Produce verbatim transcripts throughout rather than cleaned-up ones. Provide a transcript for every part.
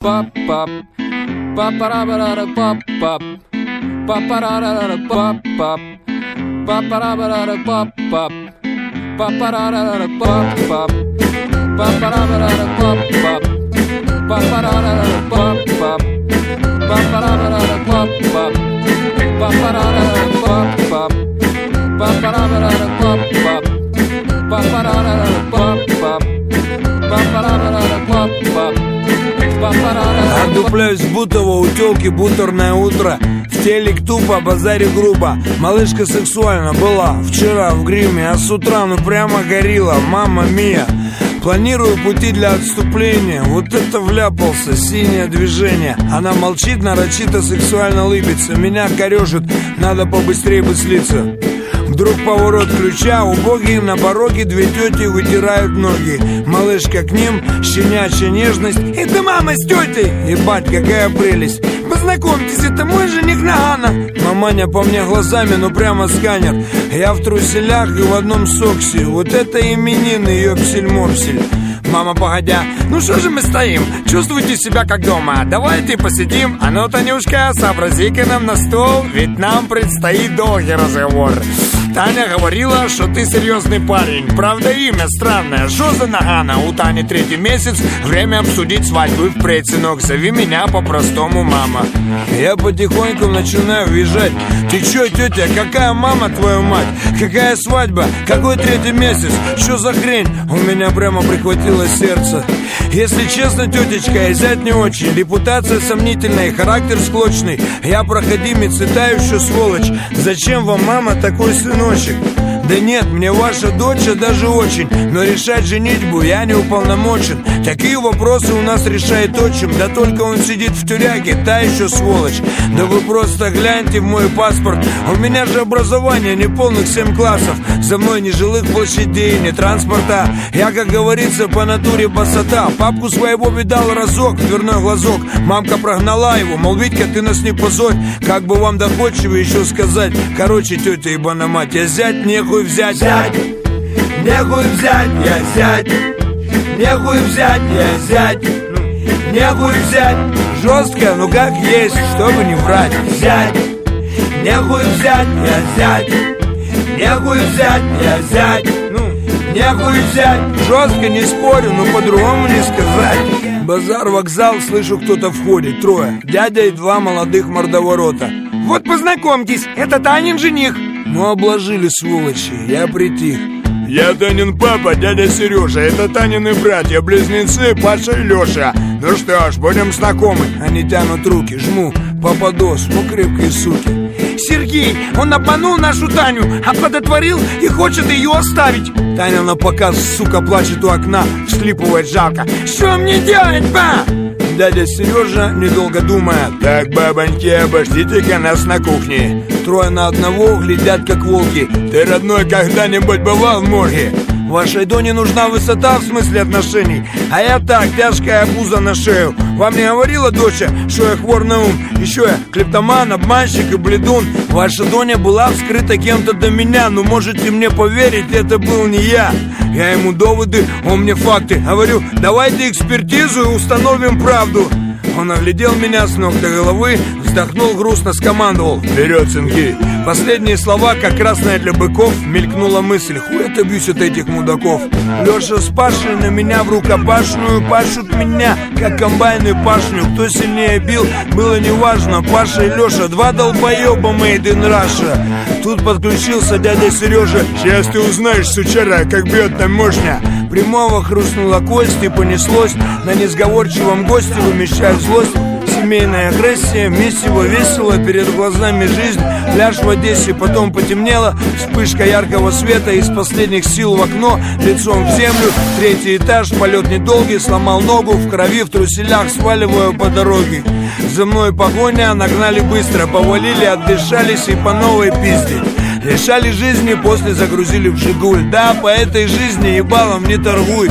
pop pop Ba-ba-da-ba-da-da pop pop Ba-ba-da-da-da pop pop Ba-ba-da-ba-da-da pop pop Ba-ba-da-da-da pop pop Ba-ba-da-ba-da-da pop pop Ba-ba-da-da-da pop pop Ba-ba-da-ba-da-da pop pop Ba-ba-da-da-da pop pop Ba-ba-da-ba-da-da pop pop Ba-ba-da-da-da pop pop Ba-ba-da-ba-da-da pop pop. Отдупляюсь в Бутово, у тёлки бутерное утро. В телек тупо, базаре грубо. Малышка сексуально была вчера в гриме, а с утра ну прямо горила, мама мия. Планирую пути для отступления. Вот это вляпался, синее движение. Она молчит, нарочито сексуально лыбится. Меня корёжит, надо побыстрее бы слиться. Вдруг поворот ключа, убогие на пороге две тети вытирают ноги. Малышка к ним, щенячья нежность. Это мама с тетей, ебать, какая прелесть. Познакомьтесь, это мой жених Нагана. Маманя по мне глазами, ну прямо сканер. Я в труселях и в одном соксе. Вот это именины, ёпсель-мопсель. Мама, погодя, ну что же мы стоим? Чувствуйте себя как дома. Давайте посидим. А ну, Танюшка, сообрази-ка нам на стол, ведь нам предстоит долгий разговор. Таня говорила, что ты серьезный парень. Правда, имя странное. Жоза Нагана. У Тани третий месяц. Время обсудить свадьбу впредь, сынок. Зови меня по-простому мама. Я потихоньку начинаю въезжать. Ты чё, тетя, какая мама, твою мать? Какая свадьба? Какой третий месяц? Что за хрень? У меня прямо прихватило сердце. Если честно, тетечка, и зять не очень. Репутация сомнительная, характер склочный. Я проходимец и та еще сволочь. Зачем вам, мама, такой сыночек? Да нет, мне ваша дочь даже очень. Но решать женитьбу я не уполномочен. Такие вопросы у нас решает отчим. Да только он сидит в тюряге, та еще сволочь. Да вы просто гляньте в мой паспорт. У меня же образование неполных семь классов. За мной ни жилых площадей, ни транспорта. Я, как говорится, по натуре басота. Папку своего видал разок, дверной глазок. Мамка прогнала его, мол, Витька, ты нас не позорь. Как бы вам доходчиво еще сказать. Короче, тетя ебана мать, я зять, нехуй взять. Зять, нехуй взять, я зять. Нехуй взять, я зять. Нехуй взять. Жестко, ну как есть, чтобы не врать. Зять, нехуй взять, я зять. Нехуй взять, я зять. Нехуй взять. Жестко не спорю, но по-другому не сказать. Базар, вокзал, слышу, кто-то входит. Трое, дядя и два молодых мордоворота. Вот познакомьтесь, это Танин жених. Ну обложили, сволочи, я притих. Я Танин папа, дядя Сережа. Это Танины братья, близнецы Паша и Леша. Ну что ж, будем знакомы. Они тянут руки, жму, попадос, ну крепкие суки. Сергей, он обманул нашу Таню, оплодотворил и хочет ее оставить. Таня на показ, сука, плачет у окна, всхлипывает жалко. Что мне делать, ба? Дядя Сережа, недолго думая: так, бабоньки, обождите-ка нас на кухне. Трое на одного глядят, как волки. Ты, родной, когда-нибудь бывал в морге? Вашей Доне нужна высота в смысле отношений. А я так, тяжкая обуза на шею. Вам не говорила доча, что я хвор на ум? Еще я клептоман, обманщик и бледун. Ваша Доня была вскрыта кем-то до меня. Но можете мне поверить, это был не я. Я ему доводы, он мне факты. Говорю, давайте экспертизу и установим правду. Он оглядел меня с ног до головы, вздохнул грустно, скомандовал: вперед, сынки! Последние слова, как красная для быков, мелькнула мысль: хуй отобьюсь от этих мудаков. Леша с Пашей на меня в рукопашную пашут меня, как комбайны пашню. Кто сильнее бил, было неважно. Паша и Леша, два долбоеба made in Russia. Тут подключился дядя Сережа. Сейчас ты узнаешь, сучара, как бьет там мощня. Прямого хрустнула кость и понеслось. На несговорчивом госте вымещая злость. Семейная агрессия, месиво, весело, перед глазами жизнь. Пляж в Одессе, потом потемнело. Вспышка яркого света, из последних сил в окно, лицом в землю. Третий этаж, полет недолгий, сломал ногу. В крови, в труселях, сваливаю по дороге. За мной погоня, нагнали быстро. Повалили, отдышались и по новой пизде. Лишали жизни, после загрузили в Жигуль. Да, по этой жизни ебалом не торгуй.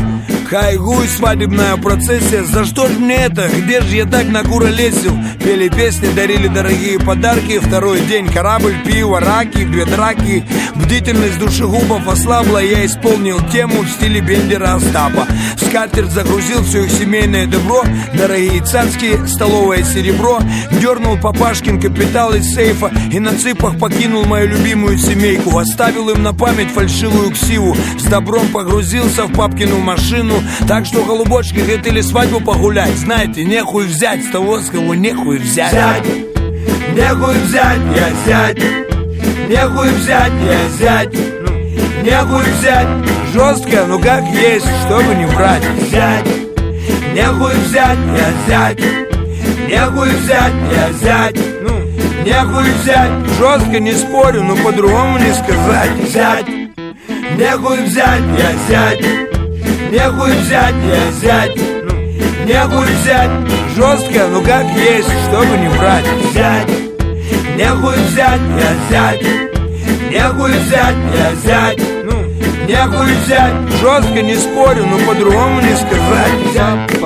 Хайгуй, свадебная процессия. За что ж мне это? Где же я так накуролесил? Пели песни, дарили дорогие подарки. Второй день корабль, пиво, раки, две драки. Бдительность душегубов ослабла. Я исполнил тему в стиле Бендера Остапа. В скатерть загрузил все их семейное добро. Дорогие цацки, столовое серебро. Дернул папашкин капитал из сейфа и на цыпах покинул мою любимую семейку. Оставил им на память фальшивую ксиву. С добром погрузился в папкину машину. Так что, голубочки, хотели свадьбу погулять. Знаете, нехуй взять с того, с кого нехуй взять. Зять, нехуй взять, я зять. Нехуй взять, я зять. Нехуй взять. Жестко, ну как есть, чтобы не врать. Зять, нехуй взять, я зять. Нехуй взять, я зять. Нехуй взять. Жестко не спорю, но по-другому не сказать. Зять, нехуй взять, я зять. Нехуй взять, я зять. Нехуй взять. Жестко, ну как есть, чтобы не врать. Зять, нехуй взять, я зять. Нехуй взять, я зять. Нехуй взять. Жестко не спорю, но по-другому не сказать.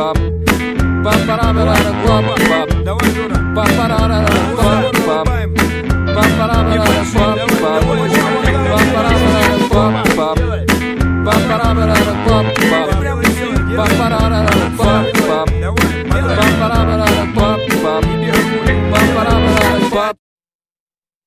Давай, Жора.